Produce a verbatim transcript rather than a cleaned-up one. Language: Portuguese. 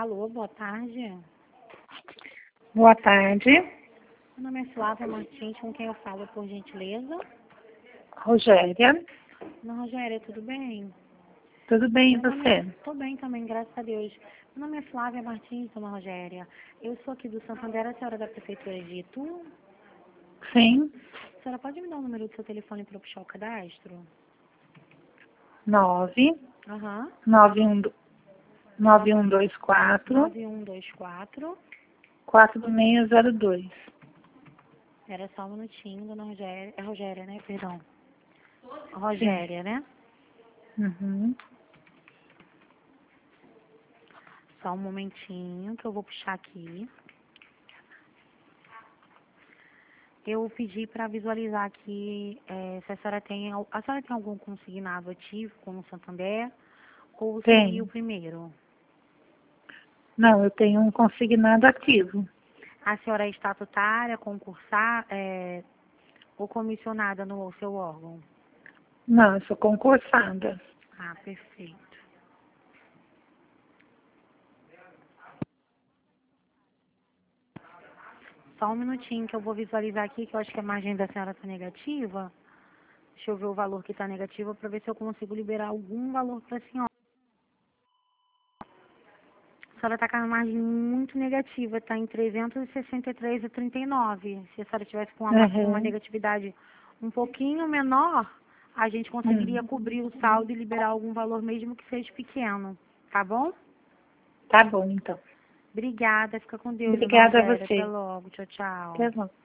Alô, boa tarde. Boa tarde. Meu nome é Flávia Martins, com quem eu falo, por gentileza? Rogéria. Não, Rogéria, tudo bem? Tudo bem, e Meu nome você? é... Tô bem também, graças a Deus. Meu nome é Flávia Martins, dona Rogéria. Eu sou aqui do Santander, a senhora da Prefeitura de Itu. Sim. A senhora pode me dar o número do seu telefone para eu puxar o cadastro? Nove. Aham. Nove um, nove um dois quatro. nove um dois quatro. Quatro seis zero dois. Era só um minutinho, dona Rogéria. É Rogéria, né? Perdão. Rogéria, né? Uhum. Só um momentinho que eu vou puxar aqui. Eu pedi para visualizar aqui é, se a senhora tem, al- a senhora tem algum consignado ativo com o Santander ou seria o Tem. primeiro? Não, eu tenho um consignado ativo. A senhora é estatutária, concursar é, ou comissionada no seu órgão? Não, eu sou concursada. Ah, perfeito. Só um minutinho que eu vou visualizar aqui, que eu acho que a margem da senhora está negativa. Deixa eu ver o valor que está negativo para ver se eu consigo liberar algum valor para a senhora. A senhora está com a margem muito negativa, está em trezentos e sessenta e três vírgula trinta e nove. Se a senhora tivesse com uma, com uma Uhum. negatividade um pouquinho menor, a gente conseguiria Uhum. cobrir o saldo e liberar algum valor, mesmo que seja pequeno. Tá bom? Tá bom, então. Obrigada, fica com Deus, dona Obrigada a Rogéria. Até você. logo. Tchau, tchau. Até logo.